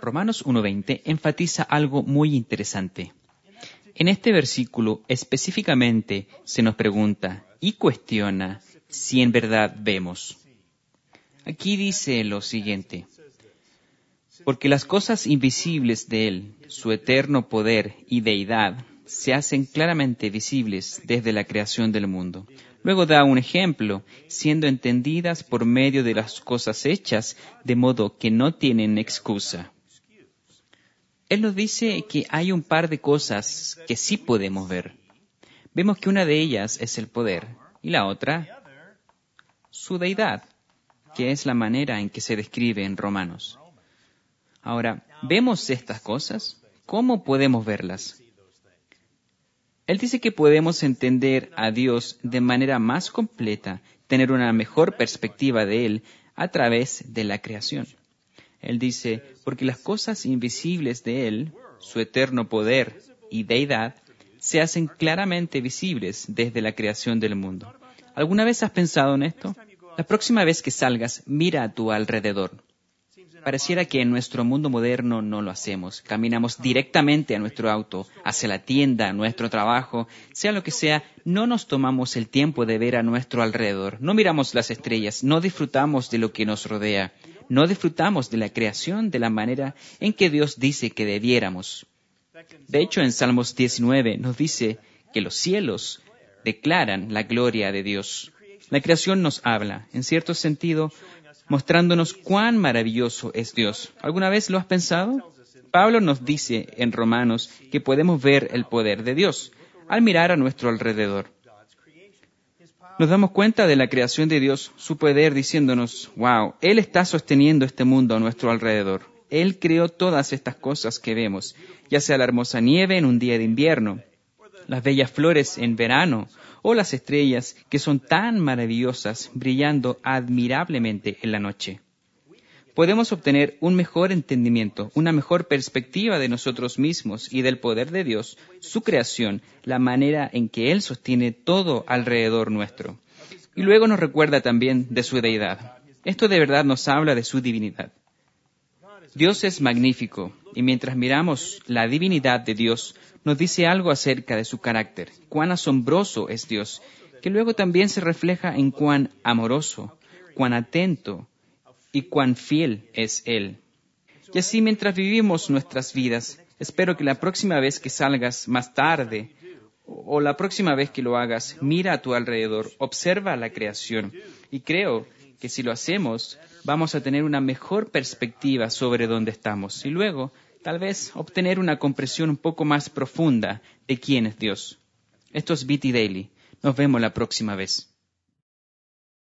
Romanos 1:20 enfatiza algo muy interesante. En este versículo específicamente se nos pregunta y cuestiona si en verdad vemos. Aquí dice lo siguiente: porque las cosas invisibles de Él, su eterno poder y deidad, se hacen claramente visibles desde la creación del mundo. Luego da un ejemplo, siendo entendidas por medio de las cosas hechas, de modo que no tienen excusa. Él nos dice que hay un par de cosas que sí podemos ver. Vemos que una de ellas es el poder y la otra, su deidad, que es la manera en que se describe en Romanos. Ahora, ¿vemos estas cosas? ¿Cómo podemos verlas? Él dice que podemos entender a Dios de manera más completa, tener una mejor perspectiva de Él a través de la creación. Él dice, porque las cosas invisibles de Él, su eterno poder y deidad, se hacen claramente visibles desde la creación del mundo. ¿Alguna vez has pensado en esto? La próxima vez que salgas, mira a tu alrededor. Pareciera que en nuestro mundo moderno no lo hacemos. Caminamos directamente a nuestro auto, hacia la tienda, a nuestro trabajo, sea lo que sea, no nos tomamos el tiempo de ver a nuestro alrededor. No miramos las estrellas, no disfrutamos de lo que nos rodea, no disfrutamos de la creación de la manera en que Dios dice que debiéramos. De hecho, en Salmos 19 nos dice que los cielos declaran la gloria de Dios. La creación nos habla, en cierto sentido, mostrándonos cuán maravilloso es Dios. ¿Alguna vez lo has pensado? Pablo nos dice en Romanos que podemos ver el poder de Dios al mirar a nuestro alrededor. Nos damos cuenta de la creación de Dios, su poder, diciéndonos, wow, Él está sosteniendo este mundo a nuestro alrededor. Él creó todas estas cosas que vemos, ya sea la hermosa nieve en un día de invierno, las bellas flores en verano, o las estrellas que son tan maravillosas, brillando admirablemente en la noche. Podemos obtener un mejor entendimiento, una mejor perspectiva de nosotros mismos y del poder de Dios, su creación, la manera en que Él sostiene todo alrededor nuestro. Y luego nos recuerda también de su deidad. Esto de verdad nos habla de su divinidad. Dios es magnífico, y mientras miramos la divinidad de Dios, nos dice algo acerca de su carácter, cuán asombroso es Dios, que luego también se refleja en cuán amoroso, cuán atento y cuán fiel es Él. Y así mientras vivimos nuestras vidas, espero que la próxima vez que salgas más tarde o la próxima vez que lo hagas, mira a tu alrededor, observa la creación y creo que si lo hacemos, vamos a tener una mejor perspectiva sobre dónde estamos y luego, tal vez, obtener una comprensión un poco más profunda de quién es Dios. Esto es BT Daily. Nos vemos la próxima vez.